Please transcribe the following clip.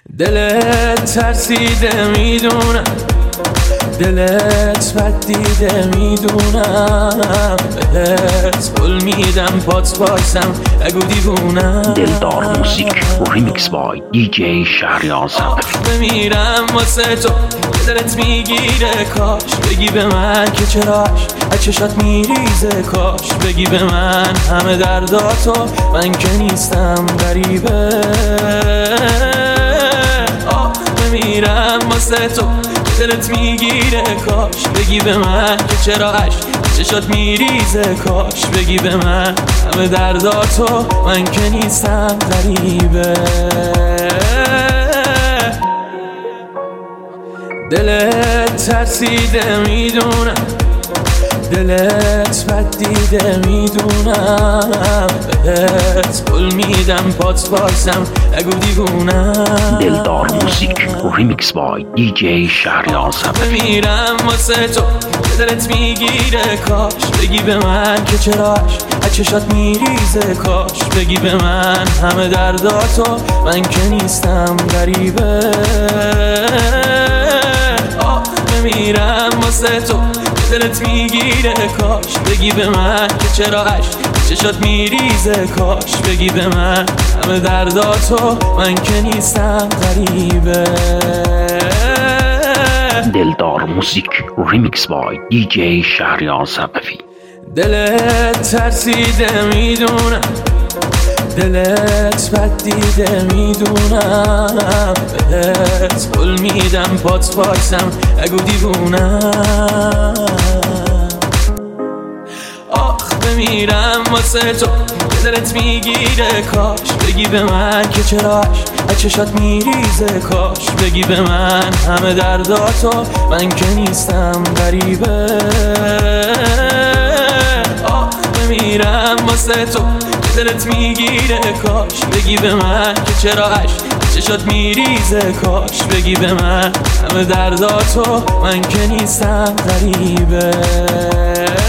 دلت ترسیده میدونم، دلت بد دیده میدونم، بهت پول میدم پات وایسم نگو دیوونم. دلدار موزیک ریمیکس بای دیجی شهریار صفوی. بمیرم واسه تو دلت میگیره، کاش بگی به من که چراش از چشات میریزه، کاش بگی به من همه درداتو، من که نیستم غریبه. بمیرم واسه تو دلت میگیره، کاش بگی به من که چرا چشات میریزه، کاش بگی به من همه درداتو، من که نیستم غریبه. دلت ترسیده میدونم، دلت بد دیده میدونم، بهت پول میدم پات وایسم نگو دیوونم. دلدار موزیک ریمیکس بای دیجی شهریار صفوی. بمیرم واسه تو دلت میگیره، کاش بگی به من که چراش از چشات میریزه، کاش بگی به من همه درداتو، من که نیستم غریبه. بمیرم واسه تو دلت میگیره، کاش بگی به من که چرا چشات میریزه، کاش بگی به من همه درداتو، من که نیستم غریبه. دلدار موزیک ریمیکس بای دیجی شهریار صفوی. دلت ترسیده میدونم، دلت بد دیده میدونم، بهت پول میدم پات وایسم نگو دیوونم. بمیرم واسه تو دلت میگیره، کاش بگی به من که چراش از چشات میریزه، کاش بگی به من همه درداتو، من که نیستم غریبه. بمیرم واسه تو دلت میگیره، کاش بگی به من که چرا چشات میریزه، کاش بگی به من همه درداتو، من که نیستم غریبه.